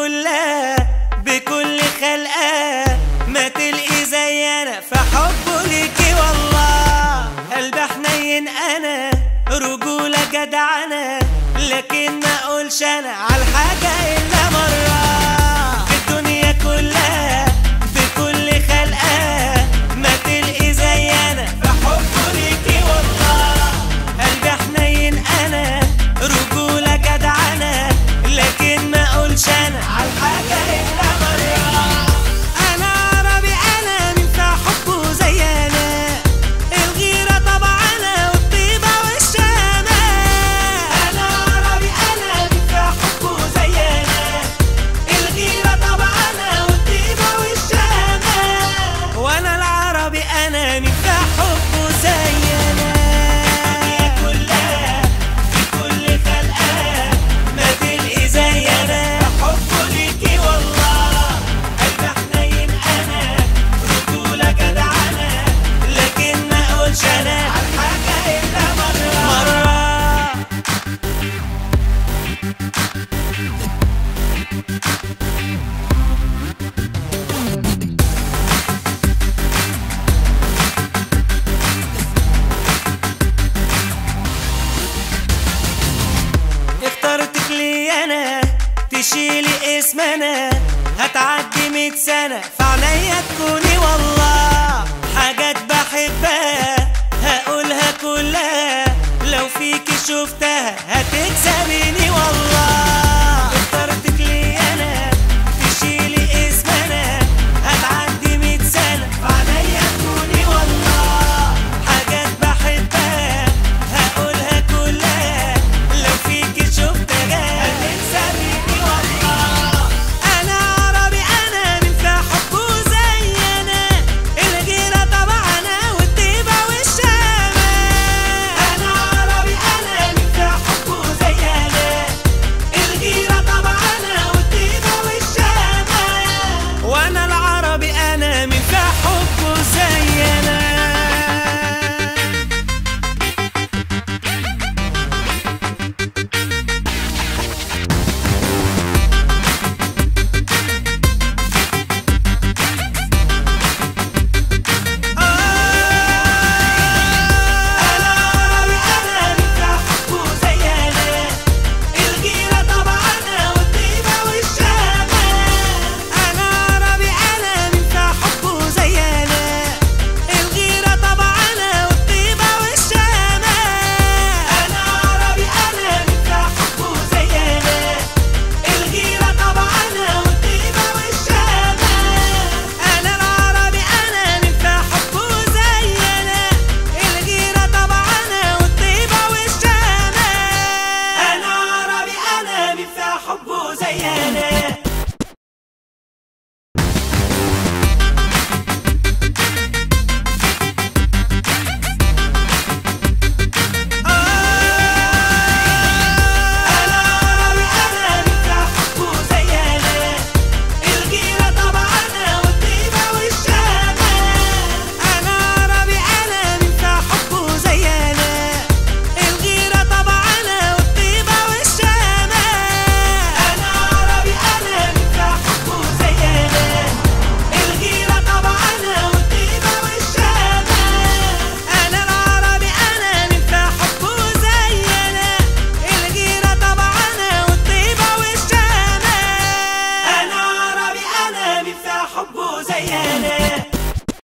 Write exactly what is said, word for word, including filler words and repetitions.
كلها بكل خلقها ما تلقي زي انا في حبه ليكي والله. قلب حنين انا رجولة جدعنة، لكن ما اقولش انا عالحاجة الا مرة. في الدنيا كلها بكل خلقها ما تلقي زي انا في حبه ليكي والله. قلب حنين انا رجولة جدعنة، لكن ما اقولش انا عالحاجة الا مرة. انا عربي انا مين في حبه زي انا، الغيرة طبعنا والطيبة والشامة. انا عربي انا مين في حبه زي انا، الغيرة طبعنا والطيبة والشامة. وانا العربي انا مين في حبه زي انا. الدنيا كلها بكل خلقها ما تلقي زي انا حبه ليكي والله. قلب حنين انا رجولة جدعنة، لكن ما اقولش انا عالحاجة الا مرة مرة. اخترتك لي انا تشيلي اسم انا، هتعدي مية سنة في عينيا تكوني والله. حاجات بحبها هقولها كلها، لو فيكي شفتها هتكسبيني والله. اخترتك لي انا تشيلي اسم انا، هتعدي مية سنة في عينيا تكوني والله. حاجات بحبها هقولها كلها، لو فيكي شفتها هتكسبيني والله. انا عربي انا مين في حبه زي انا، الغيرة طبعنا والطيبة والشامة. انا عربي انا مين في حبه زي انا، الغيرة طبعنا والطيبة والشامة. وانا العربي انا مين في حبه زي انا. حبه زي انا. حبه زي انا.